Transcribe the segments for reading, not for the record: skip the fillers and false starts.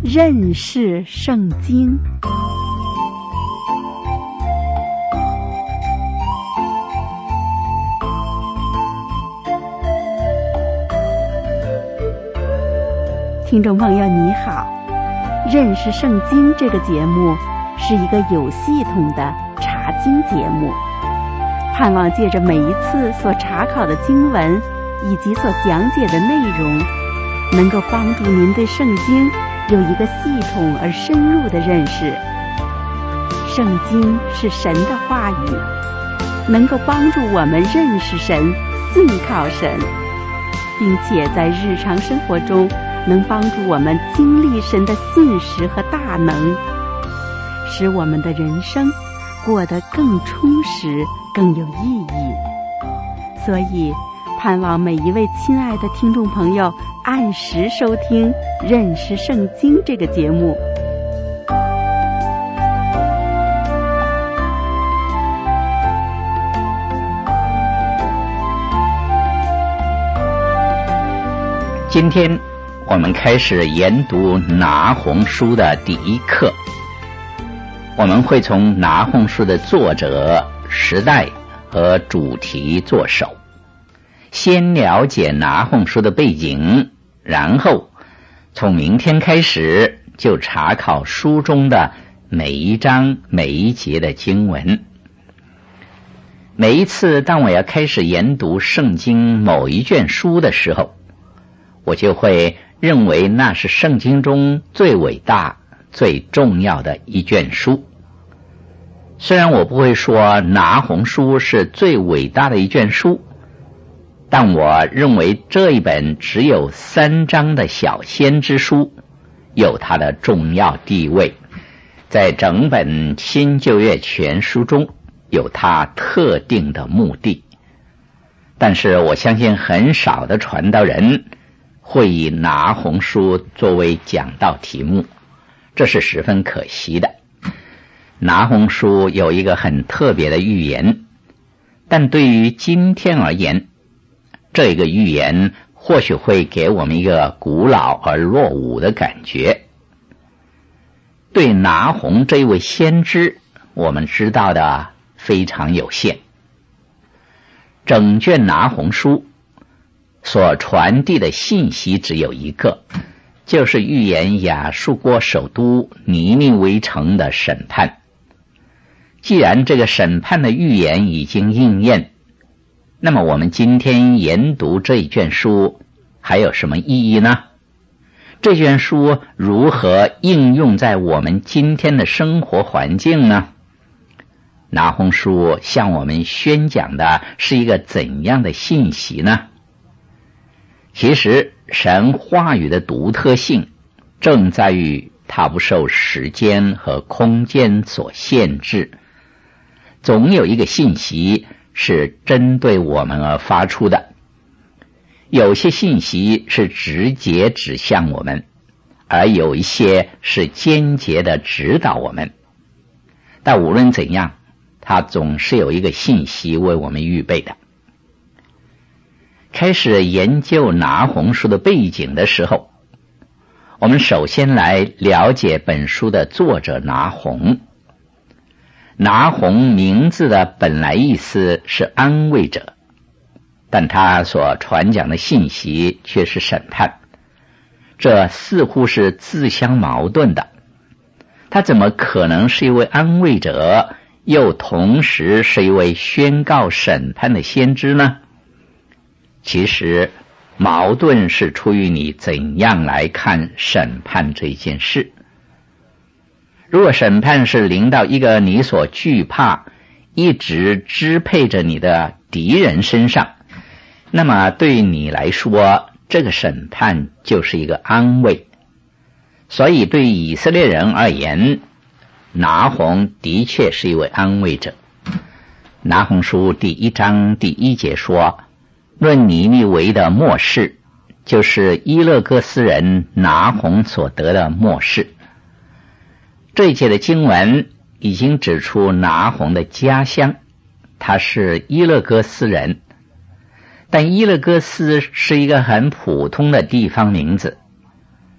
认识圣经。听众朋友你好，认识圣经这个节目是一个有系统的查经节目，盼望借着每一次所查考的经文以及所讲解的内容，能够帮助您对圣经有一个系统而深入的认识。圣经是神的话语，能够帮助我们认识神、信靠神，并且在日常生活中能帮助我们经历神的信实和大能，使我们的人生过得更充实、更有意义。所以盼望每一位亲爱的听众朋友按时收听《认识圣经》这个节目。 今天我们开始研读拿鸿书的第一课，我们会从拿鸿书的作者、时代和主题着手，先了解拿鸿书的背景，然后从明天开始就查考书中的每一章每一节的经文。每一次当我要开始研读圣经某一卷书的时候，我就会认为那是圣经中最伟大、最重要的一卷书。虽然我不会说拿鸿书是最伟大的一卷书，但我认为这一本只有3章的小先知书有它的重要地位，在整本新旧约全书中有它特定的目的。但是我相信很少的传道人会以拿鸿书作为讲道题目，这是十分可惜的。拿鸿书有一个很特别的预言，但对于今天而言，这个预言或许会给我们一个古老而落伍的感觉。对拿鸿这一位先知，我们知道的非常有限。整卷拿鸿书所传递的信息只有一个，就是预言亚述国首都尼尼微城的审判。既然这个审判的预言已经应验，那么我们今天研读这一卷书还有什么意义呢？这卷书如何应用在我们今天的生活环境呢？拿鸿书向我们宣讲的是一个怎样的信息呢？其实神话语的独特性正在于它不受时间和空间所限制，总有一个信息是针对我们而发出的。有些信息是直接指向我们，而有一些是间接的指导我们。但无论怎样，它总是有一个信息为我们预备的。开始研究拿鸿书的背景的时候，我们首先来了解本书的作者拿鸿。拿鸿名字的本来意思是安慰者，但他所传讲的信息却是审判，这似乎是自相矛盾的。他怎么可能是一位安慰者，又同时是一位宣告审判的先知呢？其实矛盾是出于你怎样来看审判这件事。如果审判是临到一个你所惧怕、一直支配着你的敌人身上，那么对你来说，这个审判就是一个安慰。所以对以色列人而言，拿鸿的确是一位安慰者。拿鸿书第1章第1节说，论尼尼微的末世，就是伊勒哥斯人拿鸿所得的末世。这一节的经文已经指出拿鸿的家乡，他是伊勒哥斯人，但伊勒哥斯是一个很普通的地方名字。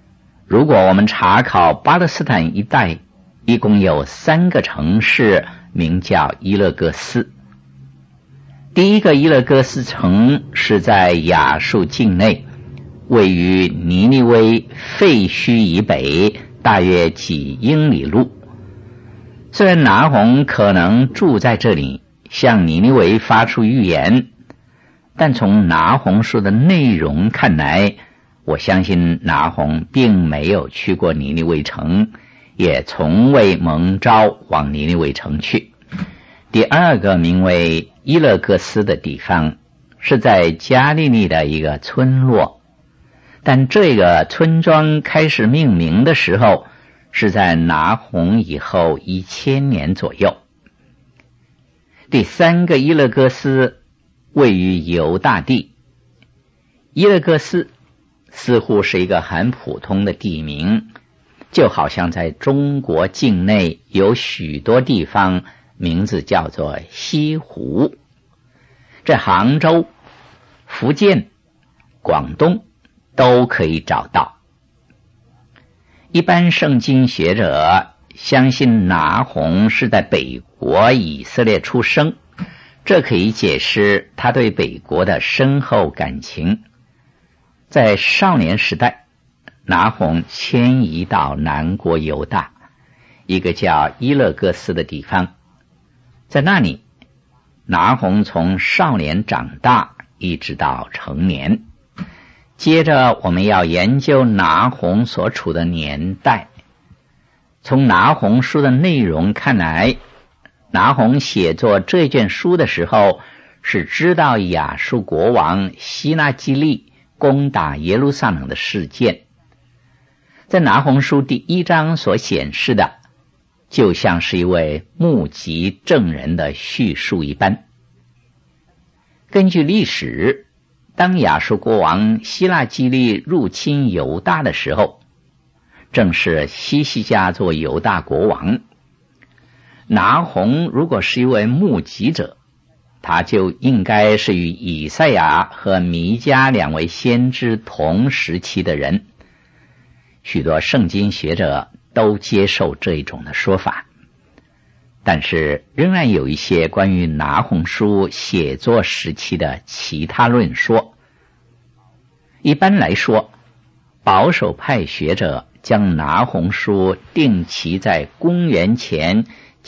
如果我们查考巴勒斯坦一带，一共有3个城市名叫伊勒各斯。第一个伊勒各斯城是在亚述境内，位于尼尼微废墟以北大约几英里路。虽然拿鸿可能住在这里，向尼尼微发出预言，但从拿鸿书的内容看来，我相信拿鸿并没有去过尼尼微城，也从未蒙召往尼尼微城去。第二个名为伊勒各斯的地方是在加利利的一个村落，但这个村庄开始命名的时候是在拿鸿以后1000年左右。第3个伊勒各斯位于犹大地。伊勒各斯似乎是一个很普通的地名，就好像在中国境内有许多地方名字叫做西湖，在杭州、福建、广东都可以找到。一般圣经学者相信拿鸿是在北国以色列出生，这可以解释他对北国的深厚感情。在少年时代，拿鸿迁移到南国犹大，一个叫伊勒各斯的地方。在那里，拿鸿从少年长大一直到成年。接着我们要研究拿鸿所处的年代。从拿鸿书的内容看来，拿鸿写作这卷书的时候是知道亚述国王希拉基利攻打耶路撒冷的事件。在拿鸿书第1章所显示的，就像是一位目击证人的叙述一般。根据历史，当亚述国王希拉基利入侵犹大的时候，正是西西家做犹大国王。拿鸿如果是一位目击者，他就应该是与以赛亚和弥迦2位先知同时期的人。许多圣经学者都接受这一种的说法，但是仍然有一些关于拿鸿书写作时期的其他论说。一般来说，保守派学者将拿鸿书定期在公元前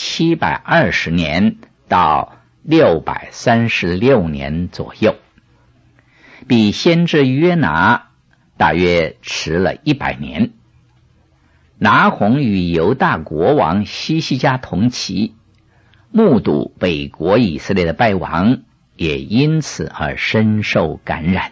720年到636年左右，比先知约拿大约迟了100年。拿鸿与犹大国王西西家同期，目睹北国以色列的败亡，也因此而深受感染。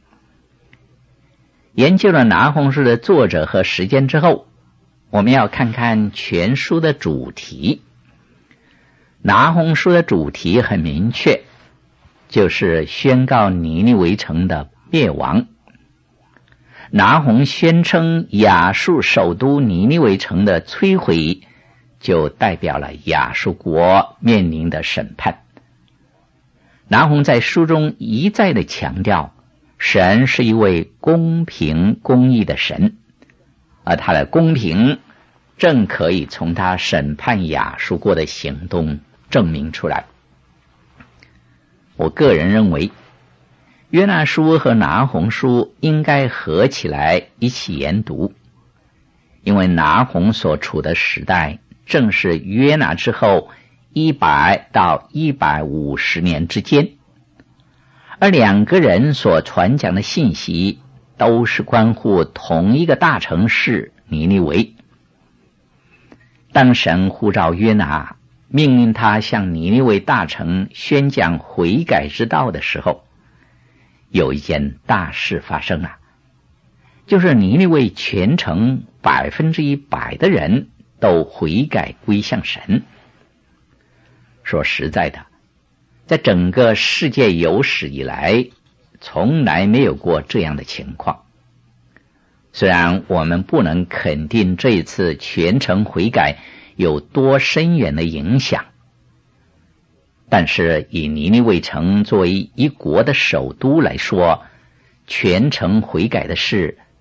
研究了拿鸿书的作者和时间之后，我们要看看全书的主题。拿鸿书的主题很明确，就是宣告尼尼微城的灭亡。拿鸿宣称亚述首都尼尼微城的摧毁，就代表了亚述国面临的审判。拿鸿在书中一再的强调，神是一位公平公义的神，而他的公平正可以从他审判亚述国的行动证明出来。我个人认为，约拿书和拿鸿书应该合起来一起研读，因为拿鸿所处的时代正是约拿之后100到150年之间，而2个人所传讲的信息都是关乎同一个大城市尼尼微。当神呼召约拿，命令他向尼尼微大城宣讲悔改之道的时候，有一件大事发生了，就是尼尼微全城100%的人都悔改归向神。说实在的，在整个世界有史以来，从来没有过这样的情况。虽然我们不能肯定这一次全城悔改有多深远的影响，但是以尼尼微城作为一国的首都来说，全城悔改的事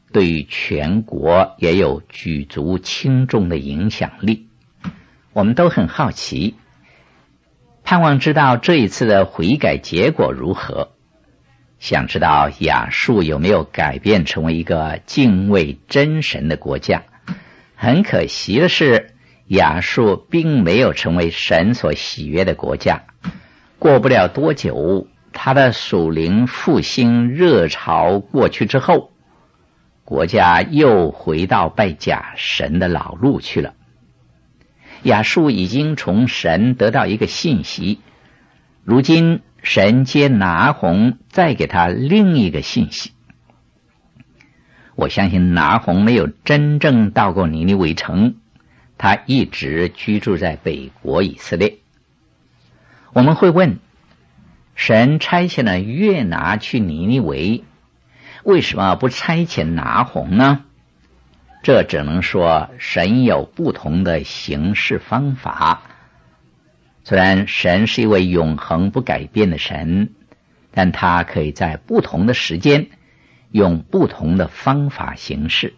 对于全国也有举足轻重的影响力。我们都很好奇，盼望知道这一次的悔改结果如何，想知道亚述有没有改变成为一个敬畏真神的国家。很可惜的是，亚述并没有成为神所喜悦的国家。过不了多久，他的属灵复兴热潮过去之后，国家又回到拜假神的老路去了。亚述已经从神得到一个信息，如今神接拿鸿再给他另一个信息。我相信拿鸿没有真正到过尼尼微城，他一直居住在北国以色列。我们会问，神差遣了约拿去尼尼微，为什么不差遣拿鸿呢？这只能说神有不同的行事方法。虽然神是一位永恒不改变的神，但他可以在不同的时间用不同的方法行事。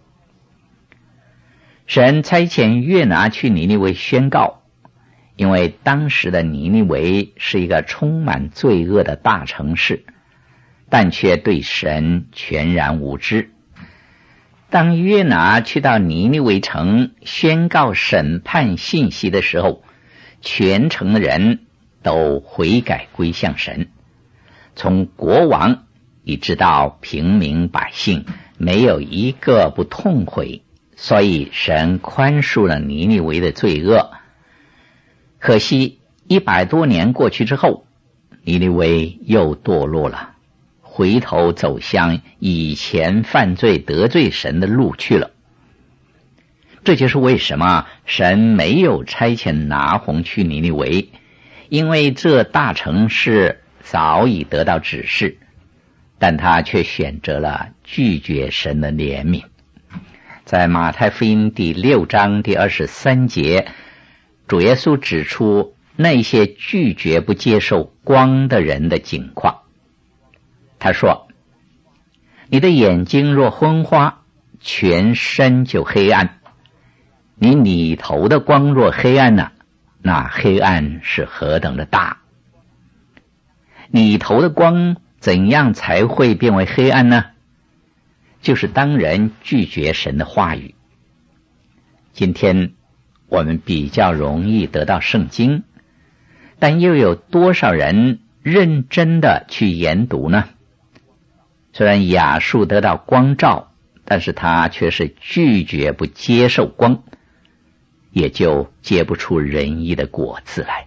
神差遣约拿去尼尼微宣告，因为当时的尼尼微是一个充满罪恶的大城市，但却对神全然无知。当约拿去到尼尼微城宣告审判信息的时候，全城的人都悔改归向神，从国王一直到平民百姓，没有一个不痛悔，所以神宽恕了尼尼微的罪恶。可惜100多年过去之后，尼尼微又堕落了，回头走向以前犯罪得罪神的路去了。这就是为什么神没有差遣拿鸿去尼尼微，因为这大城市早已得到指示，但他却选择了拒绝神的怜悯。在马太福音第6章第23节，主耶稣指出那些拒绝不接受光的人的境况。他说，你的眼睛若昏花，全身就黑暗，你里头的光若黑暗呢，那黑暗是何等的大。里头的光怎样才会变为黑暗呢？就是当人拒绝神的话语。今天我们比较容易得到圣经，但又有多少人认真的去研读呢？虽然亚述得到光照，但是他却是拒绝不接受光，也就结不出仁义的果子来。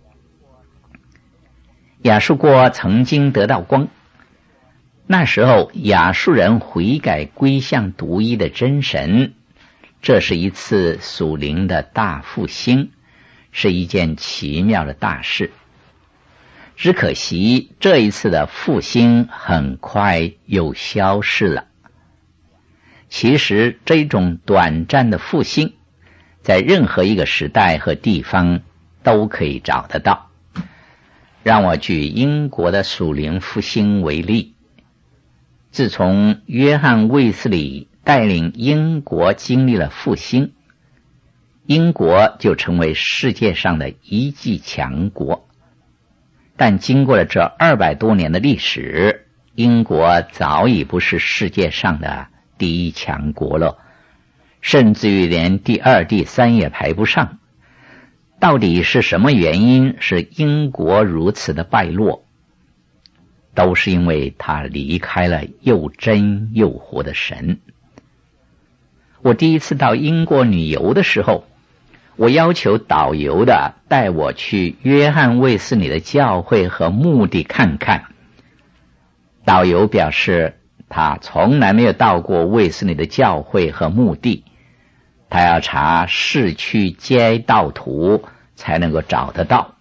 亚述国曾经得到光，那时候亚述人悔改归向独一的真神，这是一次属灵的大复兴，是一件奇妙的大事。只可惜这一次的复兴很快又消失了。其实这种短暂的复兴在任何一个时代和地方都可以找得到。让我举英国的属灵复兴为例。自从约翰卫斯理带领英国经历了复兴，英国就成为世界上的一级强国。但经过了这200多年的历史，英国早已不是世界上的第一强国了，甚至于连第2、第3也排不上。到底是什么原因使英国如此的败落？都是因为他离开了又真又活的神。我第一次到英国旅游的时候，我要求导游的带我去约翰卫斯理的教会和墓地看看。导游表示他从来没有到过卫斯理的教会和墓地，他要查市区街道图才能够找得到。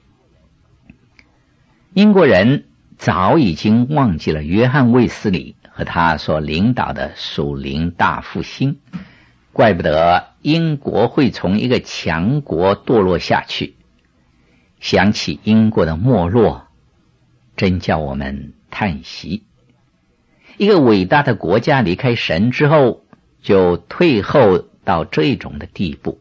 英国人早已经忘记了约翰卫斯理和他所领导的属灵大复兴，怪不得英国会从一个强国堕落下去。想起英国的没落，真叫我们叹息。 一个伟大的国家离开神之后，就退后到这种的地步。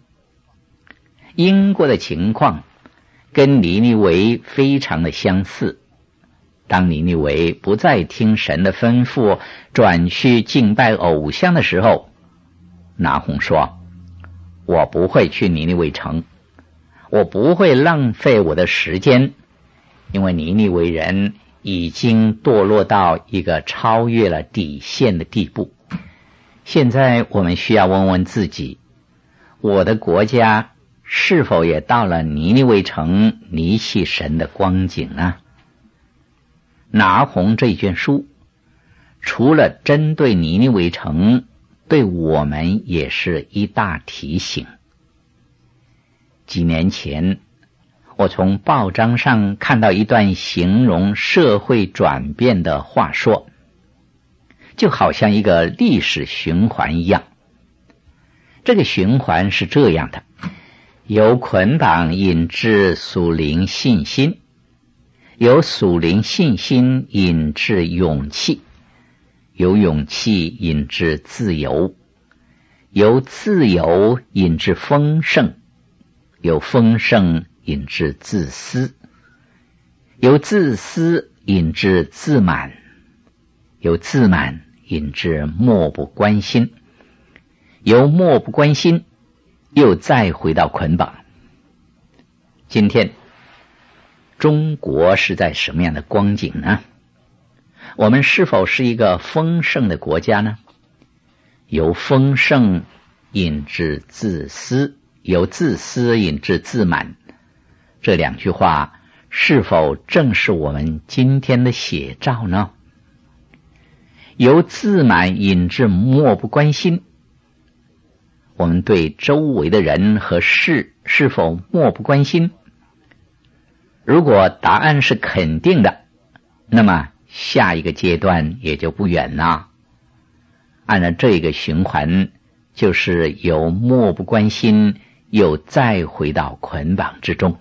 英国的情况跟尼尼微非常的相似。当尼尼微不再听神的吩咐，转去敬拜偶像的时候，拿鸿说，我不会去尼尼微城，我不会浪费我的时间，因为尼尼微人已经堕落到一个超越了底线的地步。现在我们需要问问自己，我的国家是否也到了尼尼微城离弃神的光景呢？拿鸿这一卷书，除了针对尼尼微城，对我们也是一大提醒。几年前，我从报章上看到一段形容社会转变的话说，就好像一个历史循环一样。这个循环是这样的，由捆绑引致属灵信心，由属灵信心引致勇气，由勇气引致自由，由自由引致丰盛，由丰盛引致自私，由自私引致自满，由自满引致漠不关心，由漠不关心又再回到捆绑。今天中国是在什么样的光景呢？我们是否是一个丰盛的国家呢？由丰盛引致自私，由自私引致自满，这两句话是否正是我们今天的写照呢？由自满引致漠不关心，我们对周围的人和事是否漠不关心？如果答案是肯定的，那么下一个阶段也就不远了。按照这个循环，就是由漠不关心又再回到捆绑之中。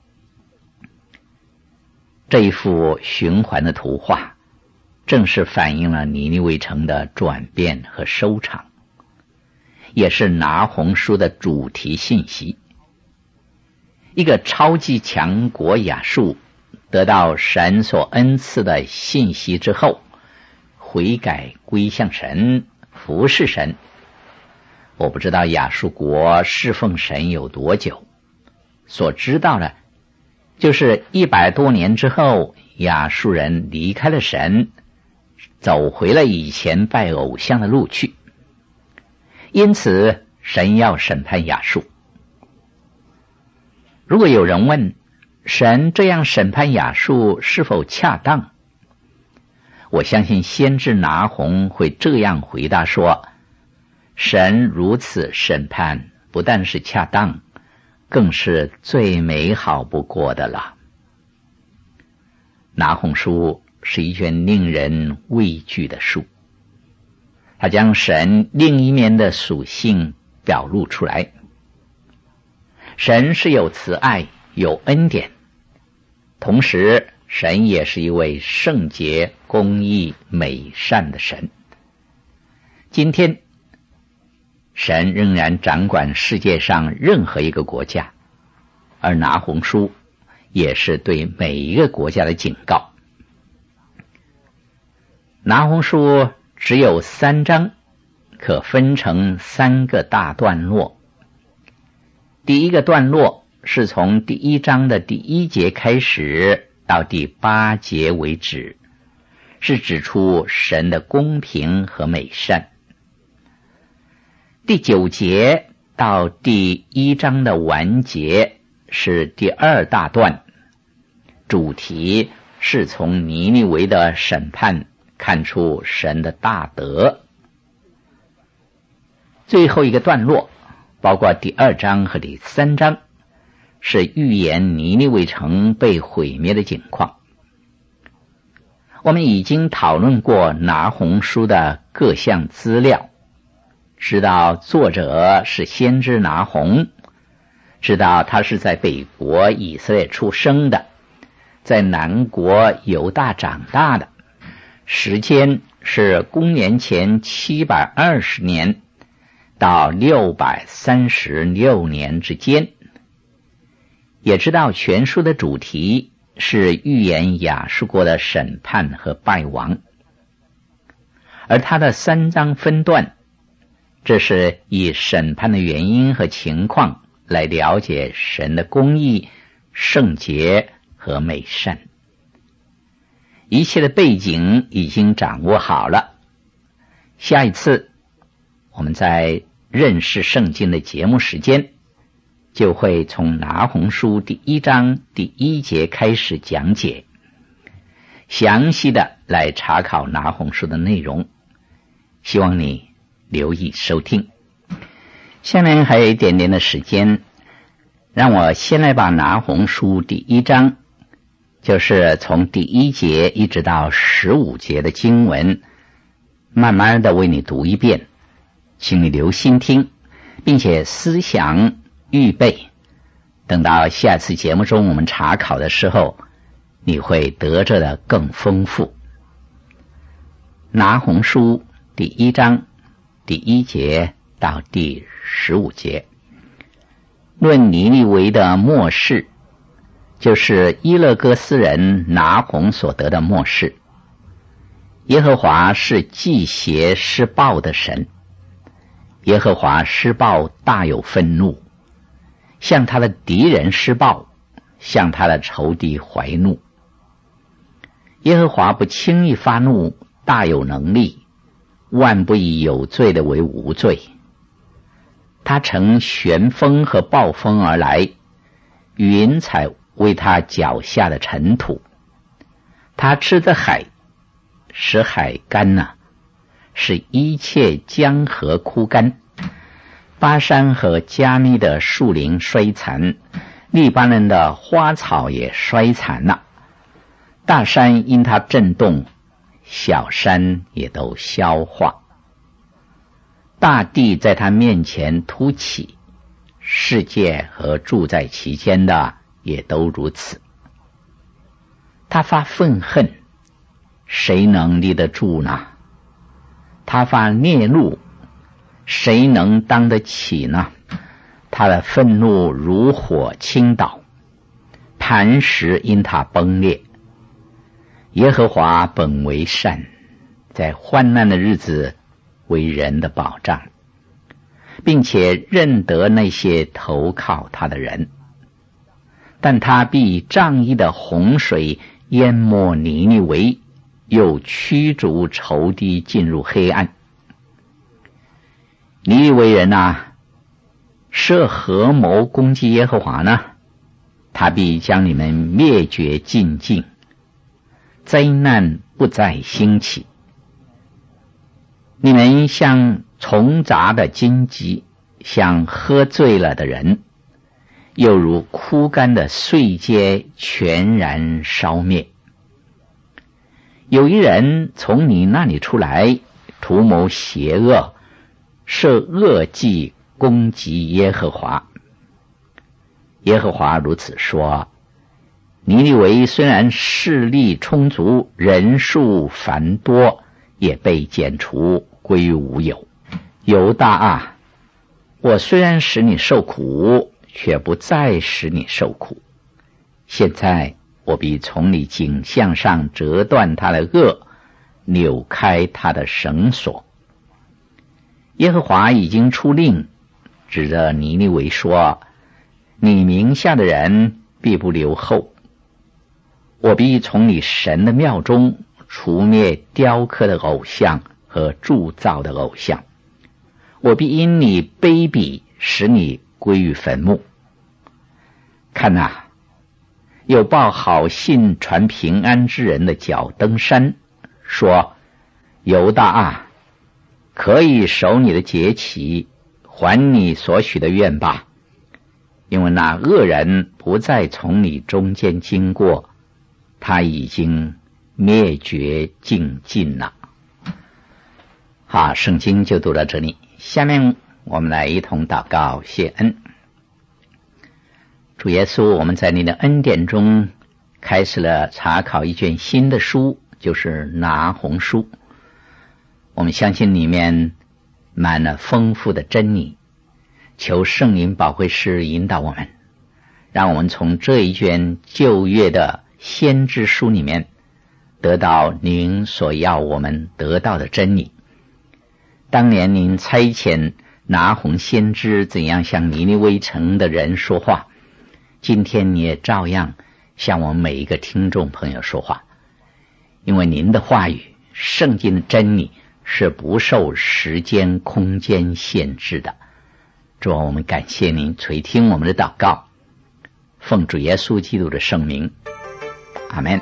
这一幅循环的图画，正是反映了尼尼微城的转变和收场，也是拿鸿书的主题信息。一个超级强国亚述得到神所恩赐的信息之后，悔改归向神，服侍神。我不知道亚述国侍奉神有多久，所知道的就是100多年之后，亚述人离开了神，走回了以前拜偶像的路去。因此神要审判亚述。如果有人问，神这样审判亚述是否恰当？我相信先知拿鸿会这样回答说，神如此审判不但是恰当，更是最美好不过的了。拿鸿书是一卷令人畏惧的书，它将神另一面的属性表露出来。神是有慈爱，有恩典，同时神也是一位圣洁、公义、美善的神。今天神仍然掌管世界上任何一个国家，而拿鸿书也是对每一个国家的警告。拿鸿书只有3章，可分成3个大段落。第一个段落是从第1章的第1节开始到第8节为止，是指出神的公平和美善。第9节到第1章的完结是第2大段，主题是从尼尼微的审判看出神的大德。最后一个段落包括第2章和第3章，是预言尼尼微城被毁灭的景况。我们已经讨论过拿鸿书的各项资料，知道作者是先知拿鸿，知道他是在北国以色列出生的，在南国犹大长大的， 时间是公元前720年到636年之间。也知道全书的主题是预言亚述国的审判和败亡，而它的3章分段，这是以审判的原因和情况来了解神的公义、圣洁和美善。一切的背景已经掌握好了，下一次我们在认识圣经的节目时间，就会从拿鸿书第1章第1节开始讲解，详细的来查考拿鸿书的内容，希望你留意收听。下面还有一点点的时间，让我先来把拿鸿书第1章，就是从第1节一直到15节的经文，慢慢的为你读一遍，请你留心听，并且思想预备，等到下次节目中我们查考的时候，你会得着的更丰富。拿鸿书第1章第1节到第15节，论尼尼微的末世，就是伊勒哥斯人拿鸿所得的末世。耶和华是忌邪施报的神，耶和华施报大有愤怒，向他的敌人施报，向他的仇敌怀怒。耶和华不轻易发怒，大有能力，万不以有罪的为无罪。他乘旋风和暴风而来，云彩为他脚下的尘土。他斥责海，使海干使一切江河枯干。巴山和加密的树林衰残，利巴嫩的花草也衰残了。大山因它震动，小山也都消化。大地在他面前凸起，世界和住在其间的也都如此。他发愤恨，谁能立得住呢？他发烈怒，谁能当得起呢？他的愤怒如火倾倒，磐石因他崩裂。耶和华本为善，在患难的日子为人的保障，并且认得那些投靠他的人。但他必仗义的洪水淹没尼尼微，又驱逐仇敌进入黑暗。尼尼微人设合谋攻击耶和华呢？他必将你们灭绝尽尽，灾难不再兴起。你们像虫杂的荆棘，像喝醉了的人，又如枯干的碎秸全然烧灭。有一人从你那里出来，图谋邪恶，设恶计攻击耶和华。耶和华如此说：尼尼微虽然势力充足，人数繁多，也被剪除，归无有。犹大我虽然使你受苦，却不再使你受苦。现在我必从你颈项上折断他的轭，扭开他的绳索。耶和华已经出令，指着尼尼微说：你名下的人必不留后。我必从你神的庙中除灭雕刻的偶像和铸造的偶像。我必因你卑鄙，使你归于坟墓。看有报好信传平安之人的脚登山，说：犹大可以守你的节期，还你所许的愿吧，因为那恶人不再从你中间经过，他已经灭绝尽尽了。好，圣经就读到这里。下面我们来一同祷告谢恩。主耶稣，我们在你的恩典中开始了查考一卷新的书， 就是拿红书。我们相信里面满了丰富的真理，求圣灵保惠师引导我们，让我们从这一卷旧约的先知书里面得到您所要我们得到的真理。当年您差遣拿红先知怎样向尼尼微城的人说话，今天你也照样向我们每一个听众朋友说话，因为您的话语，圣经的真理是不受时间空间限制的。主啊，我们感谢您垂听我们的祷告，奉主耶稣基督的圣名，阿们。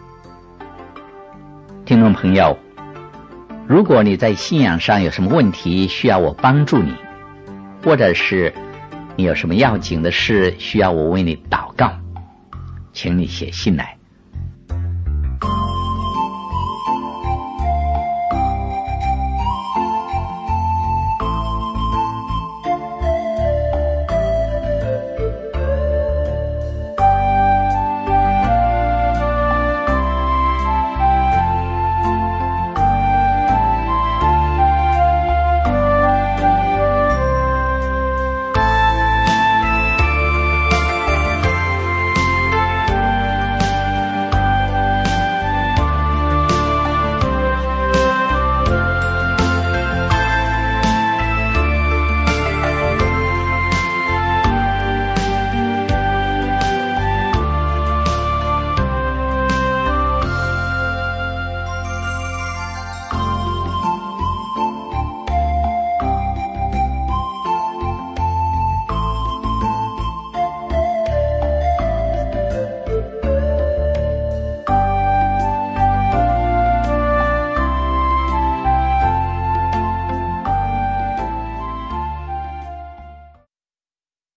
听众朋友，如果你在信仰上有什么问题需要我帮助你，或者是你有什么要紧的事需要我为你祷告，请你写信来。